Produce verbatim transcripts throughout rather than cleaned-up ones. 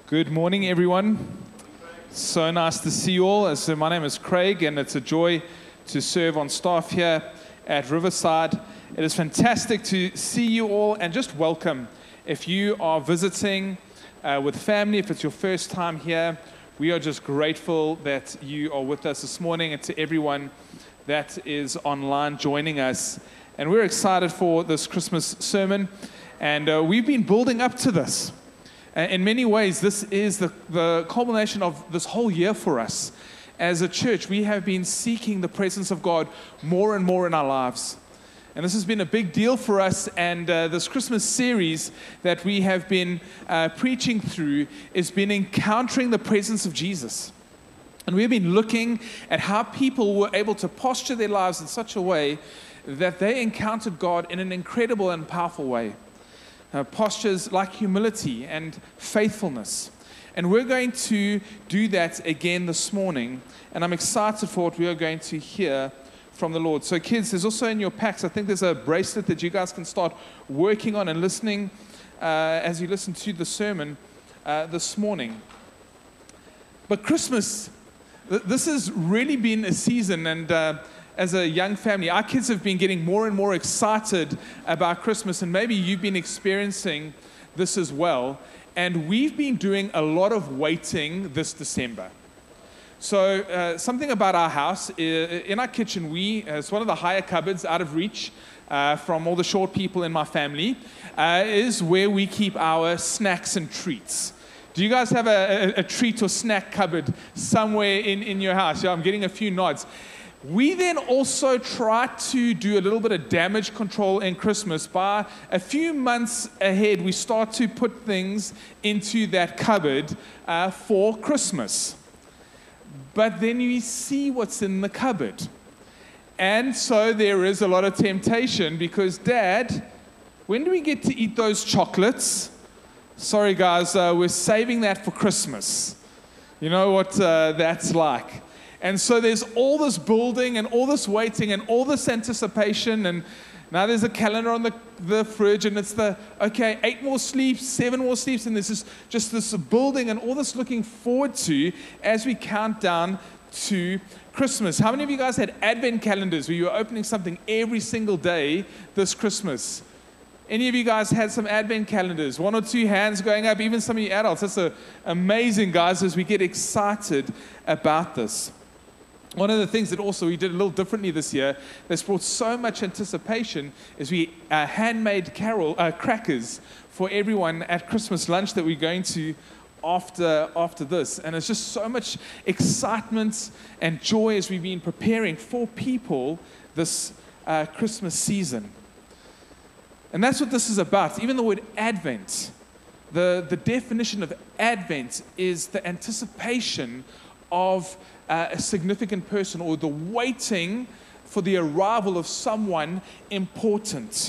Good morning, everyone. So nice to see you all. So my name is Craig, and it's a joy to serve on staff here at Riverside. It is fantastic to see you all and just welcome. If you are visiting uh, with family, if it's your first time here, we are just grateful that you are with us this morning, and to everyone that is online joining us. And we're excited for this Christmas sermon, and uh, we've been building up to this. In many ways, this is the, the culmination of this whole year for us. As a church, we have been seeking the presence of God more and more in our lives. And this has been a big deal for us, and uh, this Christmas series that we have been uh, preaching through has been encountering the presence of Jesus. And we've been looking at how people were able to posture their lives in such a way that they encountered God in an incredible and powerful way. Uh, postures like humility and faithfulness. And we're going to do that again this morning. And I'm excited for what we are going to hear from the Lord. So kids, there's also in your packs, I think there's a bracelet that you guys can start working on and listening uh, as you listen to the sermon uh, this morning. But Christmas, th- this has really been a season, and uh, as a young family, our kids have been getting more and more excited about Christmas, and maybe you've been experiencing this as well. And we've been doing a lot of waiting this December. So uh, something about our house, in our kitchen, we, it's one of the higher cupboards out of reach uh, from all the short people in my family, uh, is where we keep our snacks and treats. Do you guys have a, a, a treat or snack cupboard somewhere in, in your house? Yeah, I'm getting a few nods. We then also try to do a little bit of damage control in Christmas. By a few months ahead, we start to put things into that cupboard uh, for Christmas. But then you see what's in the cupboard. And so there is a lot of temptation because, Dad, when do we get to eat those chocolates? Sorry, guys, uh, we're saving that for Christmas. You know what uh, that's like. And so there's all this building and all this waiting and all this anticipation. And now there's a calendar on the, the fridge, and it's the, okay, eight more sleeps, seven more sleeps. And there's this, just this building and all this looking forward to as we count down to Christmas. How many of you guys had advent calendars where you were opening something every single day this Christmas? Any of you guys had some advent calendars? One or two hands going up, even some of you adults. That's a, amazing, guys, as we get excited about this. One of the things that also we did a little differently this year that's brought so much anticipation is we uh, handmade carol, uh, crackers for everyone at Christmas lunch that we're going to after, after this. And it's just so much excitement and joy as we've been preparing for people this uh, Christmas season. And that's what this is about. Even the word Advent, the, the definition of Advent is the anticipation of Uh, a significant person, or the waiting for the arrival of someone important.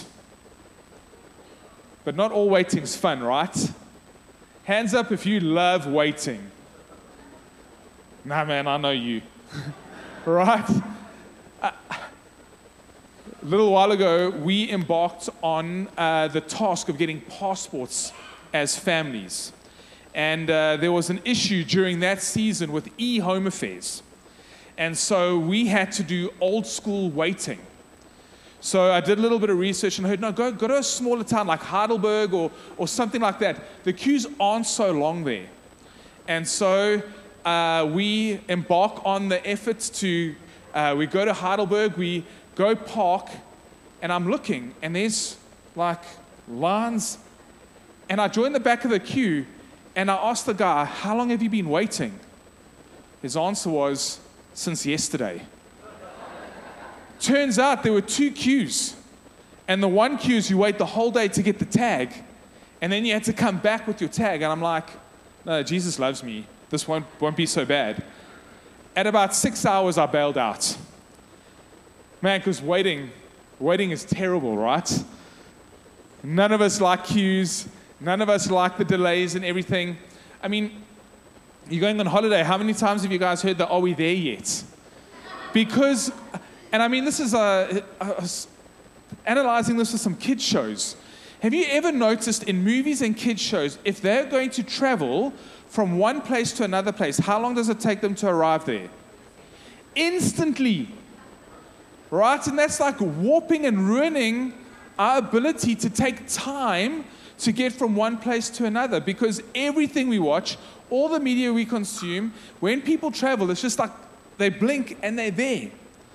But not all waiting's fun, right? Hands up if you love waiting. Nah, man, I know you. Right? Uh, a little while ago, we embarked on uh, the task of getting passports as families. And uh, there was an issue during that season with e-home affairs. And so we had to do old school waiting. So I did a little bit of research and I heard, no, go, go to a smaller town like Heidelberg or, or something like that. The queues aren't so long there. And so uh, we embark on the efforts to, uh, we go to Heidelberg, we go park, and I'm looking, and there's like lines. And I join the back of the queue, and I asked the guy, how long have you been waiting? His answer was, since yesterday. Turns out there were two queues. And the one queue is you wait the whole day to get the tag. And then you had to come back with your tag. And I'm like, no, Jesus loves me. This won't, won't be so bad. At about six hours, I bailed out. Man, because waiting, waiting is terrible, right? None of us like queues. None of us like the delays and everything. I mean, you're going on holiday. How many times have you guys heard the, are we there yet? Because, and I mean, this is a, a, a, analyzing this with some kids shows. Have you ever noticed in movies and kids shows, if they're going to travel from one place to another place, how long does it take them to arrive there? Instantly. Right? And that's like warping and ruining our ability to take time to get from one place to another, because everything we watch, all the media we consume, when people travel, it's just like they blink and they're there.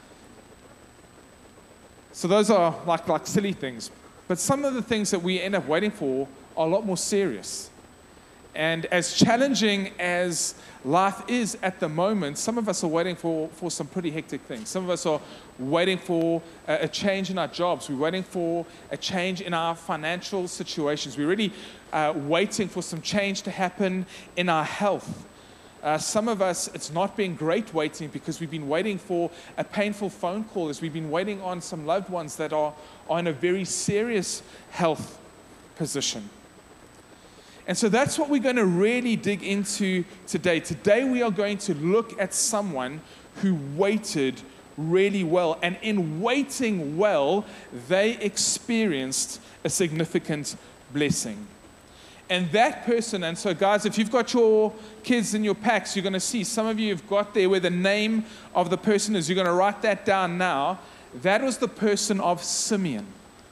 So those are like, like silly things. But some of the things that we end up waiting for are a lot more serious. And as challenging as life is at the moment, some of us are waiting for, for some pretty hectic things. Some of us are waiting for a, a change in our jobs. We're waiting for a change in our financial situations. We're really uh, waiting for some change to happen in our health. Uh, some of us, it's not been great waiting because we've been waiting for a painful phone call, as we've been waiting on some loved ones that are, are in a very serious health position. And so that's what we're going to really dig into today. Today we are going to look at someone who waited really well. And in waiting well, they experienced a significant blessing. And that person, and so guys, if you've got your kids in your packs, you're going to see, some of you have got there where the name of the person is. You're going to write that down now. That was the person of Simeon.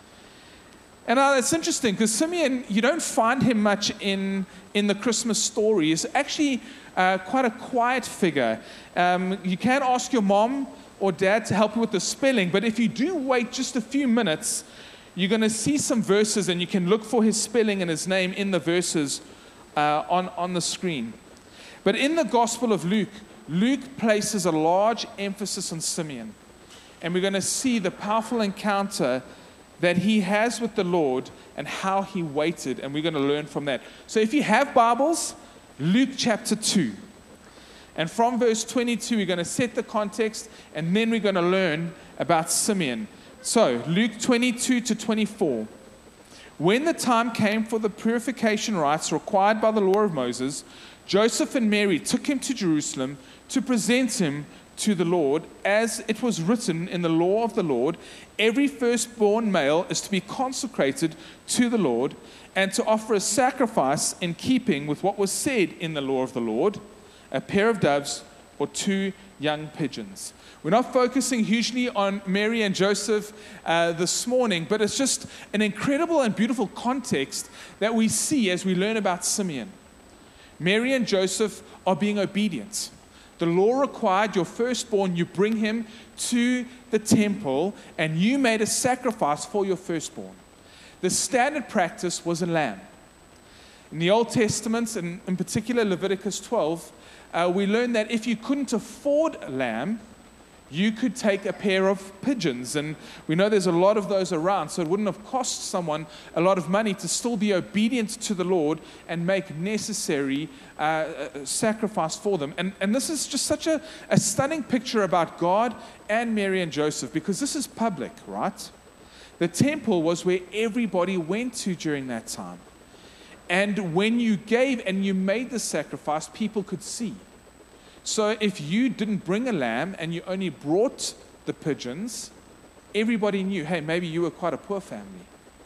And uh, it's interesting because Simeon, you don't find him much in, in the Christmas story. He's actually uh, quite a quiet figure. Um, you can ask your mom or dad to help you with the spelling, but if you do wait just a few minutes, you're going to see some verses, and you can look for his spelling and his name in the verses uh, on, on the screen. But in the Gospel of Luke, Luke places a large emphasis on Simeon. And we're going to see the powerful encounter that he has with the Lord and how he waited, and we're going to learn from that. So if you have Bibles, Luke chapter two. And from verse twenty-two, we're going to set the context, and then we're going to learn about Simeon. So Luke twenty-two to twenty-four. When the time came for the purification rites required by the law of Moses, Joseph and Mary took him to Jerusalem to present him to the Lord, as it was written in the law of the Lord, every firstborn male is to be consecrated to the Lord and to offer a sacrifice in keeping with what was said in the law of the Lord, a pair of doves or two young pigeons. We're not focusing hugely on Mary and Joseph uh, this morning, but it's just an incredible and beautiful context that we see as we learn about Simeon. Mary and Joseph are being obedient. The law required your firstborn, you bring him to the temple, and you made a sacrifice for your firstborn. The standard practice was a lamb. In the Old Testament, and in particular Leviticus twelve, uh, we learned that if you couldn't afford a lamb, you could take a pair of pigeons. And we know there's a lot of those around, so it wouldn't have cost someone a lot of money to still be obedient to the Lord and make necessary uh, sacrifice for them. And, and this is just such a, a stunning picture about God and Mary and Joseph, because this is public, right? The temple was where everybody went to during that time. And when you gave and you made the sacrifice, people could see. So if you didn't bring a lamb and you only brought the pigeons, everybody knew, hey, maybe you were quite a poor family.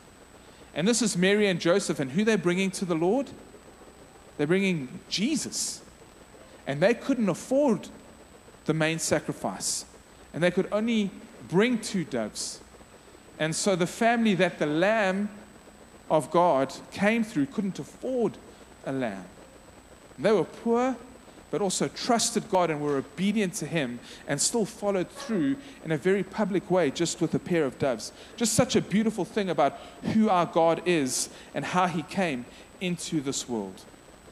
And this is Mary and Joseph, and who they're bringing to the Lord? They're bringing Jesus. And they couldn't afford the main sacrifice. And they could only bring two doves. And so the family that the Lamb of God came through couldn't afford a lamb. And they were poor, but also trusted God and were obedient to him and still followed through in a very public way, just with a pair of doves. Just such a beautiful thing about who our God is and how he came into this world.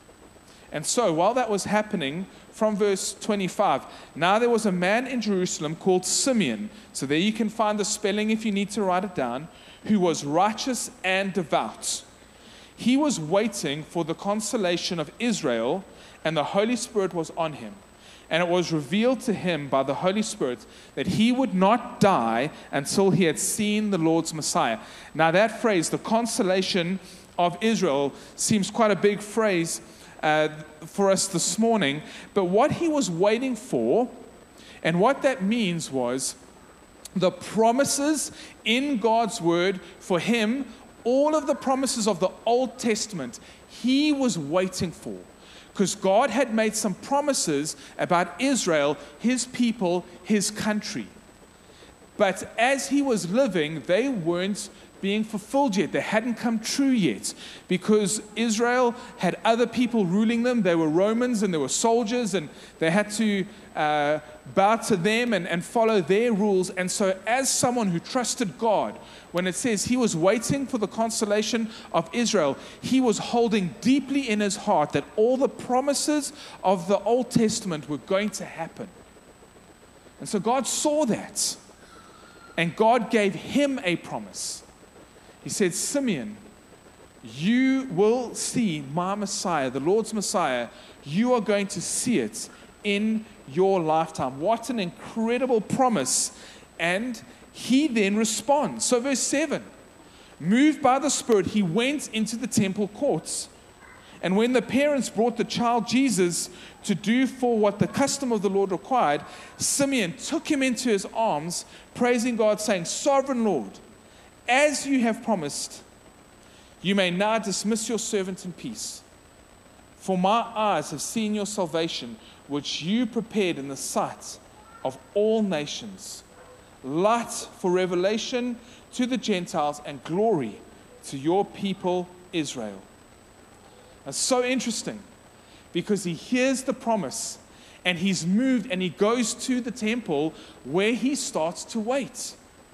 And so while that was happening, from verse twenty-five, now there was a man in Jerusalem called Simeon. So there you can find the spelling if you need to write it down, who was righteous and devout. He was waiting for the consolation of Israel, and the Holy Spirit was on him. And it was revealed to him by the Holy Spirit that he would not die until he had seen the Lord's Messiah. Now that phrase, the consolation of Israel, seems quite a big phrase uh, for us this morning. But what he was waiting for, and what that means was the promises in God's word for him All of the promises of the Old Testament, he was waiting for. Because God had made some promises about Israel, his people, his country. But as he was living, they weren't being fulfilled yet. They hadn't come true yet. Because Israel had other people ruling them. They were Romans and they were soldiers, and they had to uh, bow to them and, and follow their rules. And so as someone who trusted God, when it says he was waiting for the consolation of Israel, he was holding deeply in his heart that all the promises of the Old Testament were going to happen. And so God saw that. And God gave him a promise. He said, Simeon, you will see my Messiah, the Lord's Messiah. You are going to see it in your lifetime. What an incredible promise. And he then responds. So verse seven, moved by the Spirit, he went into the temple courts. And when the parents brought the child Jesus to do for what the custom of the Lord required, Simeon took him into his arms, praising God, saying, Sovereign Lord, as you have promised, you may now dismiss your servant in peace. For my eyes have seen your salvation, which you prepared in the sight of all nations, light for revelation to the Gentiles and glory to your people Israel. It's so interesting because he hears the promise and he's moved and he goes to the temple where he starts to wait.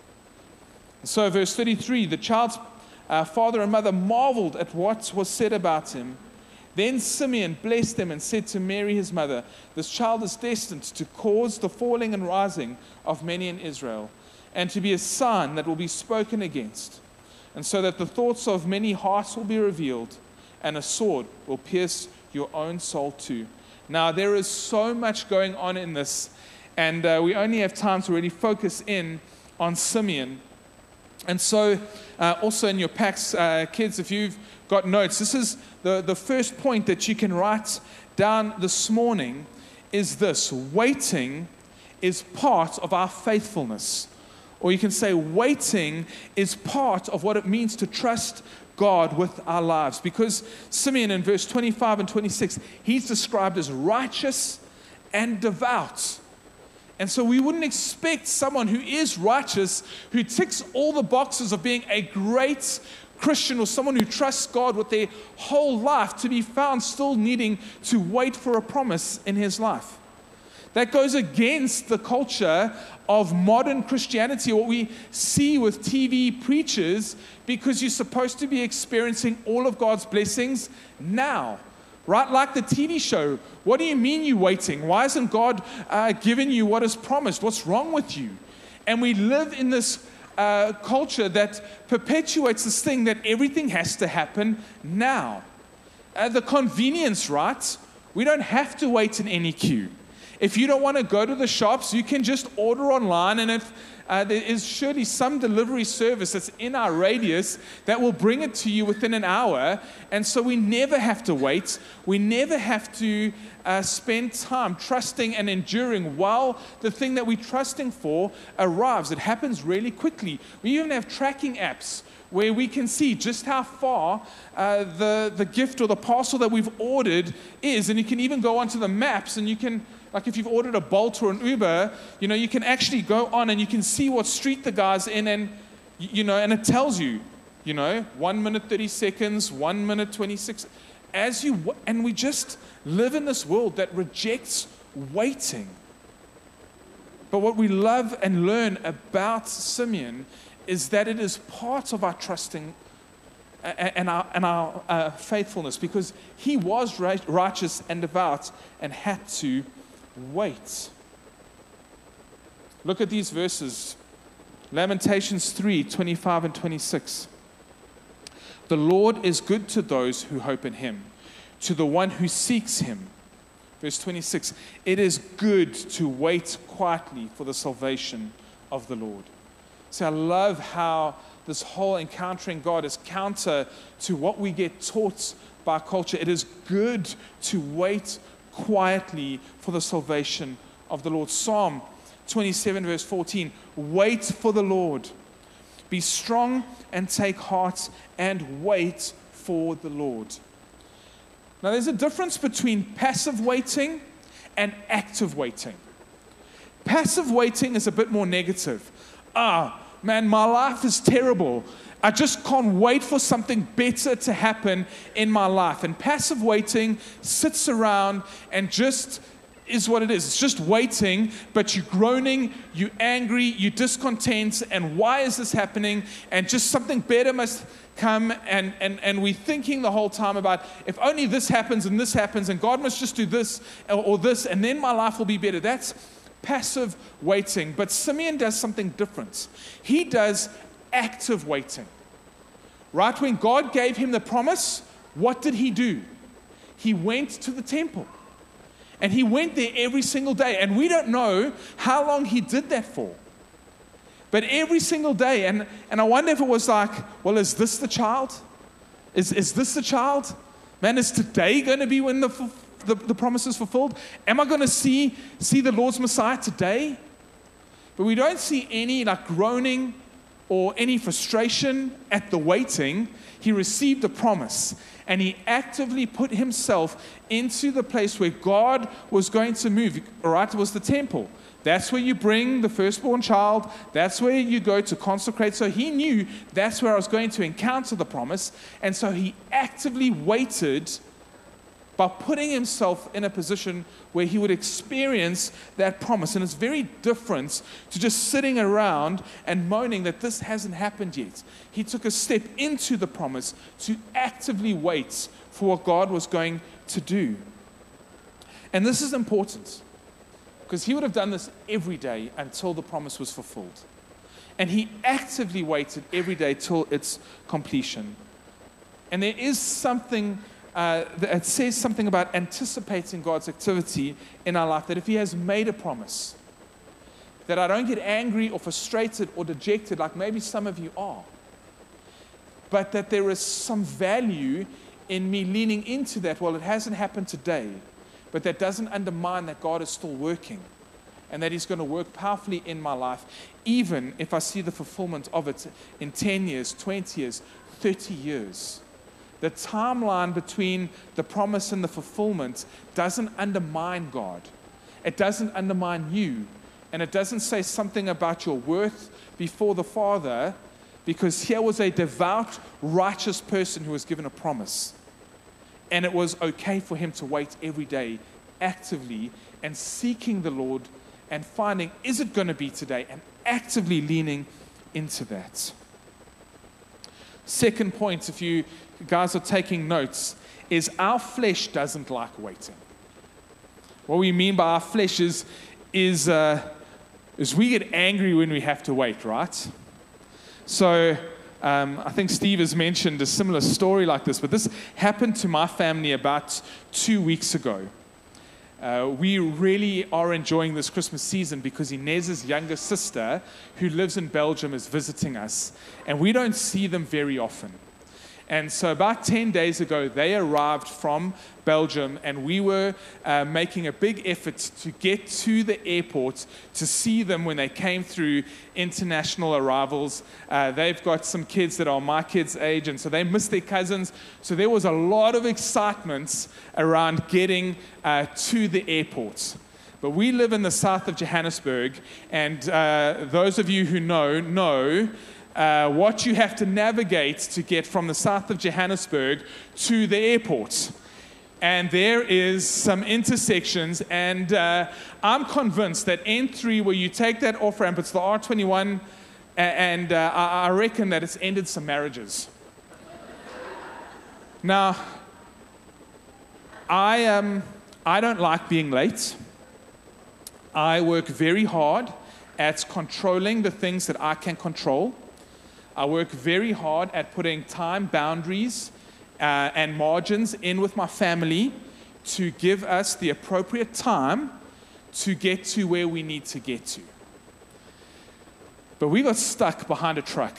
So verse thirty-three, the child's uh, father and mother marveled at what was said about him. Then Simeon blessed them and said to Mary his mother, this child is destined to cause the falling and rising of many in Israel, and to be a sign that will be spoken against, and so that the thoughts of many hearts will be revealed, and a sword will pierce your own soul too. Now, there is so much going on in this, and uh, we only have time to really focus in on Simeon. And so, uh, also in your packs, uh, kids, if you've got notes, this is the, the first point that you can write down this morning is this: waiting is part of our faithfulness. Or you can say waiting is part of what it means to trust God with our lives. Because Simeon in verse twenty-five and twenty-six, he's described as righteous and devout. And so we wouldn't expect someone who is righteous, who ticks all the boxes of being a great Christian or someone who trusts God with their whole life, to be found still needing to wait for a promise in his life. That goes against the culture of modern Christianity, what we see with T V preachers, because you're supposed to be experiencing all of God's blessings now. Right? Like the T V show. What do you mean you're waiting? Why isn't God uh, giving you what is promised? What's wrong with you? And we live in this uh, culture that perpetuates this thing that everything has to happen now. Uh, the convenience, right? We don't have to wait in any queue. If you don't want to go to the shops, you can just order online, and if uh, there is surely some delivery service that's in our radius that will bring it to you within an hour. And so we never have to wait. We never have to uh, spend time trusting and enduring while the thing that we're trusting for arrives. It happens really quickly. We even have tracking apps where we can see just how far uh, the, the gift or the parcel that we've ordered is. And you can even go onto the maps and you can, like if you've ordered a Bolt or an Uber, you know, you can actually go on and you can see what street the guy's in, and, you know, and it tells you, you know, one minute, thirty seconds, one minute, twenty-six. As you, and we just live in this world that rejects waiting. But what we love and learn about Simeon is that it is part of our trusting and our, and our uh, faithfulness, because he was right, righteous and devout and had to wait. Look at these verses. Lamentations three, twenty-five and twenty-six. The Lord is good to those who hope in him, to the one who seeks him. Verse twenty-six, it is good to wait quietly for the salvation of the Lord. So I love how this whole encountering God is counter to what we get taught by culture. It is good to wait quietly for the salvation of the Lord. Psalm twenty-seven verse fourteen, wait for the Lord. Be strong and take heart and wait for the Lord. Now, there's a difference between passive waiting and active waiting. Passive waiting is a bit more negative. Ah, man, my life is terrible. I just can't wait for something better to happen in my life. And passive waiting sits around and just is what it is. It's just waiting, but you're groaning, you're angry, you're discontent, and why is this happening? And just something better must come, and, and, and we're thinking the whole time about, if only this happens and this happens, and God must just do this or, or this, and then my life will be better. That's passive waiting. But Simeon does something different. He does active waiting. Right? When God gave him the promise, what did he do? He went to the temple. And he went there every single day. And we don't know how long he did that for. But every single day. And, and I wonder if it was like, well, is this the child? Is, is this the child? Man, is today going to be when the, the, the promise is fulfilled? Am I going to see, see the Lord's Messiah today? But we don't see any like groaning or any frustration at the waiting. He received a promise. And he actively put himself into the place where God was going to move. All right, it was the temple. That's where you bring the firstborn child. That's where you go to consecrate. So he knew that's where I was going to encounter the promise. And so he actively waited by putting himself in a position where he would experience that promise. And it's very different to just sitting around and moaning that this hasn't happened yet. He took a step into the promise to actively wait for what God was going to do. And this is important because he would have done this every day until the promise was fulfilled. And he actively waited every day till its completion. And there is something Uh, it says something about anticipating God's activity in our life, that if he has made a promise, that I don't get angry or frustrated or dejected like maybe some of you are, but that there is some value in me leaning into that. Well, it hasn't happened today, but that doesn't undermine that God is still working and that he's going to work powerfully in my life, even if I see the fulfillment of it in ten years, twenty years, thirty years. The timeline between the promise and the fulfillment doesn't undermine God. It doesn't undermine you. And it doesn't say something about your worth before the Father, because here was a devout, righteous person who was given a promise. And it was okay for him to wait every day actively and seeking the Lord and finding, is it going to be today? And actively leaning into that. Second point, if you guys are taking notes, is our flesh doesn't like waiting. What we mean by our flesh is, is, uh, is we get angry when we have to wait, right? So um, I think Steve has mentioned a similar story like this, but this happened to my family about two weeks ago. Uh, we really are enjoying this Christmas season because Inez's younger sister, who lives in Belgium, is visiting us, and we don't see them very often. And so about ten days ago, they arrived from Belgium, and we were uh, making a big effort to get to the airport to see them when they came through international arrivals. Uh, they've got some kids that are my kids' age, and so they missed their cousins. So there was a lot of excitement around getting uh, to the airport. But we live in the south of Johannesburg, and uh, those of you who know, know Uh, what you have to navigate to get from the south of Johannesburg to the airport. And there is some intersections, and uh, I'm convinced that N three, where you take that off-ramp, it's the R twenty-one, and uh, I, I reckon that it's ended some marriages. Now, I, um, I don't like being late. I work very hard at controlling the things that I can control. I work very hard at putting time boundaries uh, and margins in with my family to give us the appropriate time to get to where we need to get to. But we got stuck behind a truck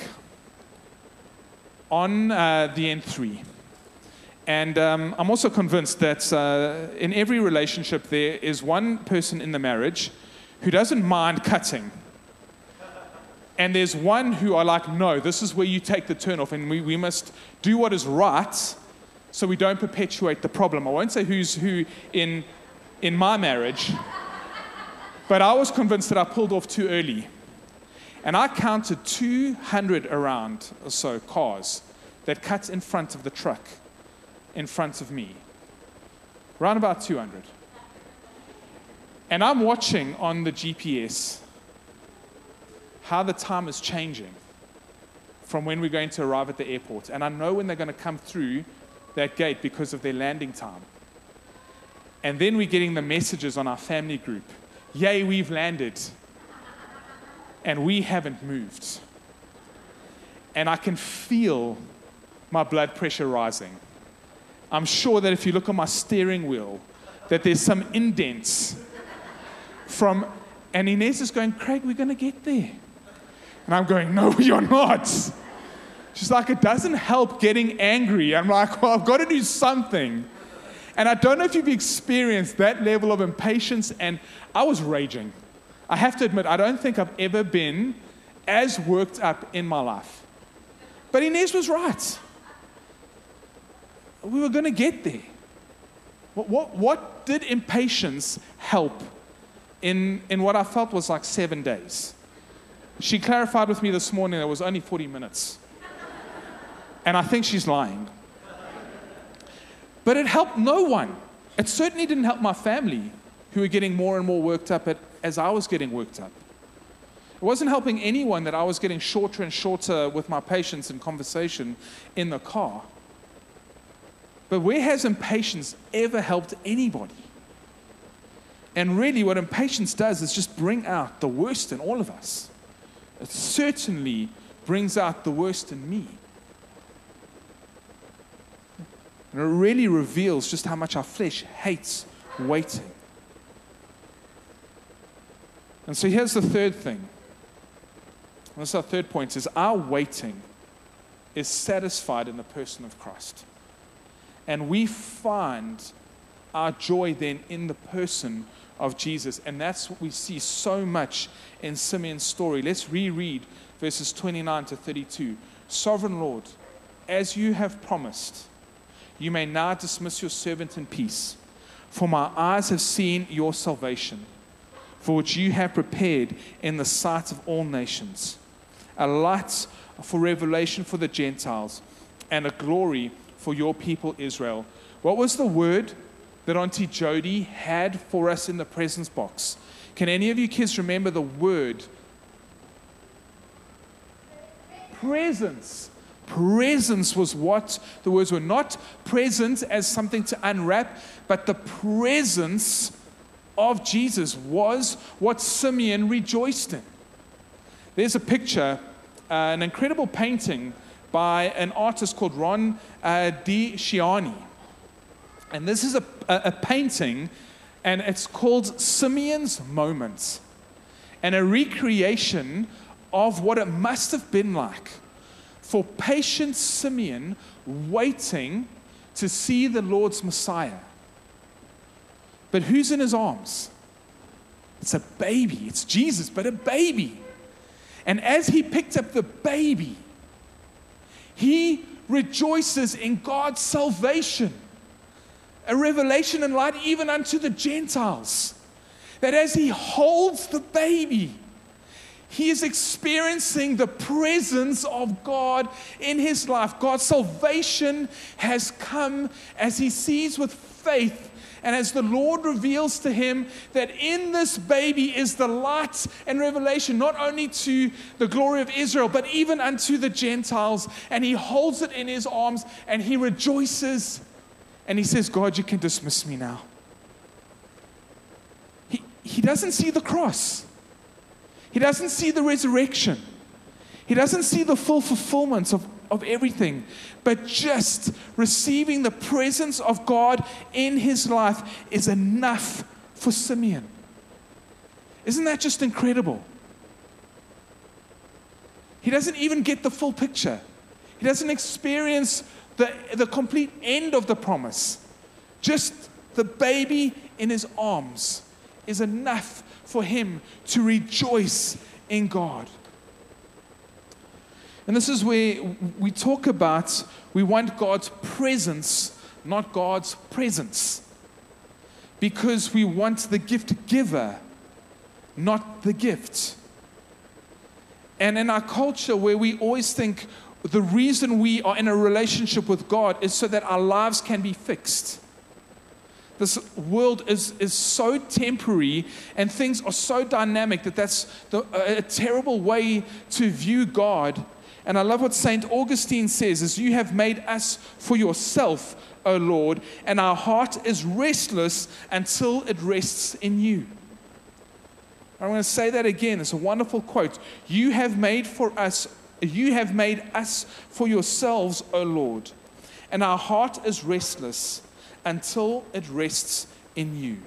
on uh, the N three. And um, I'm also convinced that uh, in every relationship there is one person in the marriage who doesn't mind cutting. And there's one who are like, no, this is where you take the turn off, and we, we must do what is right so we don't perpetuate the problem. I won't say who's who in, in my marriage, but I was convinced that I pulled off too early. And I counted two hundred around or so cars that cut in front of the truck in front of me. Around about two hundred. And I'm watching on the G P S how the time is changing from when we're going to arrive at the airport. And I know when they're going to come through that gate because of their landing time. And then we're getting the messages on our family group. Yay, we've landed. And we haven't moved. And I can feel my blood pressure rising. I'm sure that if you look on my steering wheel, that there's some indents from, and Inez is going, Craig, we're going to get there. And I'm going, no, you're not. She's like, it doesn't help getting angry. I'm like, well, I've got to do something. And I don't know if you've experienced that level of impatience, and I was raging. I have to admit, I don't think I've ever been as worked up in my life. But Inez was right. We were going to get there. What, what, what did impatience help in, in what I felt was like seven days? She clarified with me this morning that it was only forty minutes. And I think she's lying. But it helped no one. It certainly didn't help my family, who were getting more and more worked up at, as I was getting worked up. It wasn't helping anyone that I was getting shorter and shorter with my patience and conversation in the car. But where has impatience ever helped anybody? And really what impatience does is just bring out the worst in all of us. It certainly brings out the worst in me. And it really reveals just how much our flesh hates waiting. And so here's the third thing. And this is our third point, is our waiting is satisfied in the person of Christ. And we find our joy then in the person of Jesus. And that's what we see so much in Simeon's story. Let's reread verses twenty-nine to thirty-two. Sovereign Lord, as you have promised, you may now dismiss your servant in peace. For my eyes have seen your salvation, for which you have prepared in the sight of all nations, a light for revelation for the Gentiles, and a glory for your people Israel. What was the word that Auntie Jody had for us in the presents box? Can any of you kids remember the word? Presence. Presence was what the words were. Not present as something to unwrap, but the presence of Jesus was what Simeon rejoiced in. There's a picture, uh, an incredible painting by an artist called Ron uh, DiCiani. And this is a, a, a painting, and it's called Simeon's Moments, and a recreation of what it must have been like for patient Simeon waiting to see the Lord's Messiah. But who's in his arms? It's a baby. It's Jesus, but a baby. And as he picked up the baby, he rejoices in God's salvation. A revelation and light even unto the Gentiles. That as he holds the baby, he is experiencing the presence of God in his life. God's salvation has come as he sees with faith, and as the Lord reveals to him that in this baby is the light and revelation, not only to the glory of Israel, but even unto the Gentiles. And he holds it in his arms and he rejoices. And he says, God, you can dismiss me now. He, he doesn't see the cross. He doesn't see the resurrection. He doesn't see the full fulfillment of, of everything. But just receiving the presence of God in his life is enough for Simeon. Isn't that just incredible? He doesn't even get the full picture. He doesn't experience the, the complete end of the promise. Just the baby in his arms is enough for him to rejoice in God. And this is where we talk about we want God's presence, not God's presence. Because we want the gift giver, not the gift. And in our culture where we always think the reason we are in a relationship with God is so that our lives can be fixed. This world is, is so temporary and things are so dynamic that that's the, a, a terrible way to view God. And I love what Saint Augustine says, is you have made us for yourself, O Lord, and our heart is restless until it rests in you. I want to say that again. It's a wonderful quote. You have made for us, you have made us for yourselves, O Lord, and our heart is restless until it rests in you.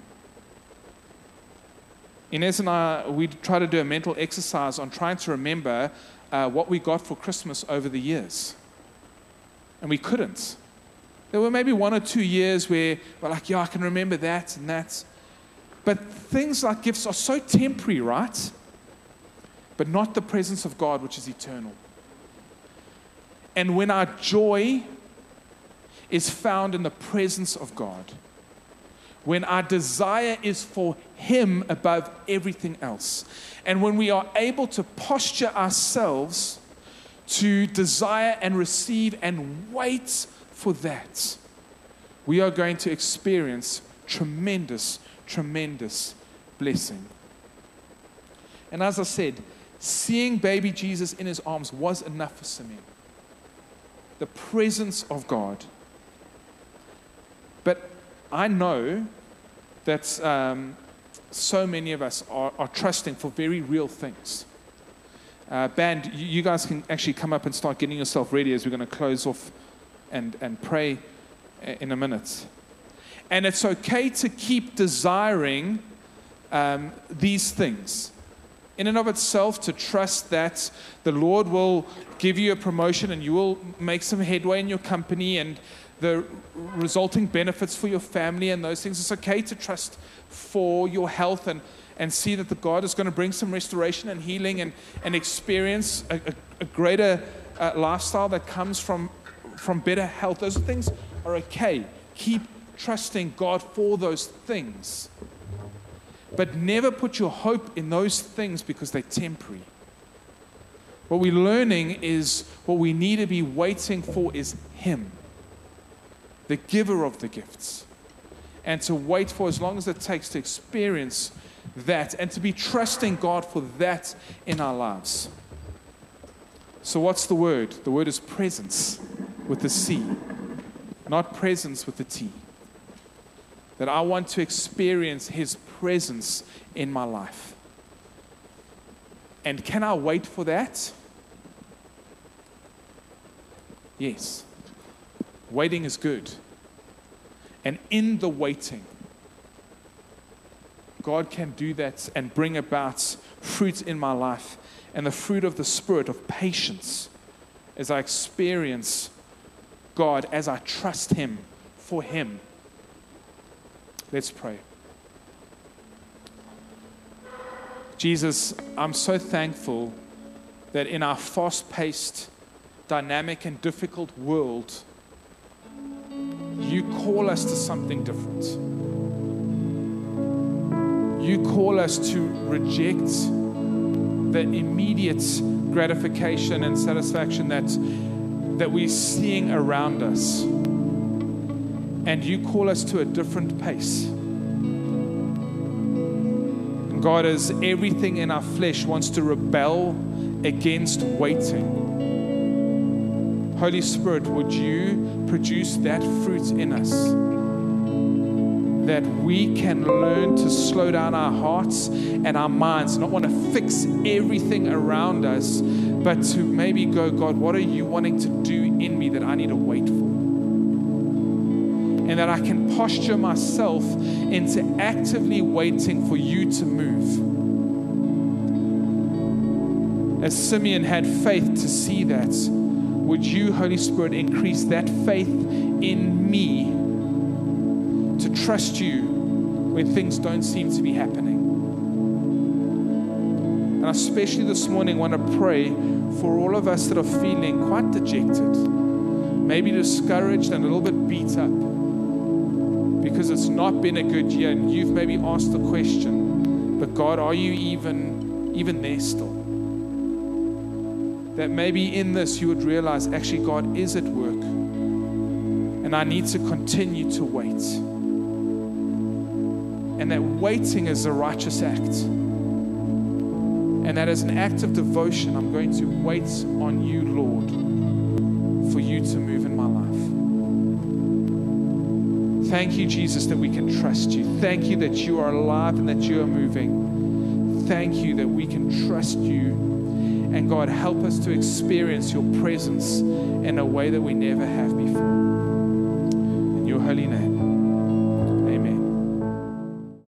Inez and I, we try to do a mental exercise on trying to remember uh, what we got for Christmas over the years. And we couldn't. There were maybe one or two years where we're like, yeah, I can remember that and that. But things like gifts are so temporary, right? But not the presence of God, which is eternal. And when our joy is found in the presence of God, when our desire is for Him above everything else, and when we are able to posture ourselves to desire and receive and wait for that, we are going to experience tremendous, tremendous blessing. And as I said, seeing baby Jesus in His arms was enough for Simeon. The presence of God. But I know that um, so many of us are, are trusting for very real things. Uh, band, you, you guys can actually come up and start getting yourself ready as we're going to close off and, and pray in a minute. And it's okay to keep desiring um, these things. In and of itself, to trust that the Lord will give you a promotion and you will make some headway in your company and the resulting benefits for your family and those things. It's okay to trust for your health and, and see that the God is going to bring some restoration and healing and, and experience a, a, a greater uh, lifestyle that comes from, from better health. Those things are okay. Keep trusting God for those things. But never put your hope in those things because they're temporary. What we're learning is what we need to be waiting for is Him, the giver of the gifts. And to wait for as long as it takes to experience that and to be trusting God for that in our lives. So what's the word? The word is presence with the C, not presence with the T. That I want to experience His presence in my life. And can I wait for that? Yes. Waiting is good. And in the waiting, God can do that and bring about fruit in my life. And the fruit of the Spirit of patience as I experience God, as I trust Him for Him. Let's pray. Jesus, I'm so thankful that in our fast-paced, dynamic, and difficult world, you call us to something different. You call us to reject the immediate gratification and satisfaction that, that we're seeing around us. And you call us to a different pace. And God, as everything in our flesh wants to rebel against waiting, Holy Spirit, would you produce that fruit in us, that we can learn to slow down our hearts and our minds, not want to fix everything around us, but to maybe go, God, what are you wanting to do in me that I need to wait for? And that I can posture myself into actively waiting for you to move. As Simeon had faith to see that, would you, Holy Spirit, increase that faith in me to trust you when things don't seem to be happening? And especially this morning, I want to pray for all of us that are feeling quite dejected, maybe discouraged and a little bit beat up because it's not been a good year, and you've maybe asked the question, but God, are you even, even there still? That maybe in this you would realize, actually, God is at work, and I need to continue to wait. And that waiting is a righteous act. And that as an act of devotion, I'm going to wait on you, Lord, for you to move in my life. Thank you, Jesus, that we can trust you. Thank you that you are alive and that you are moving. Thank you that we can trust you. And God, help us to experience your presence in a way that we never have before. In your holy name.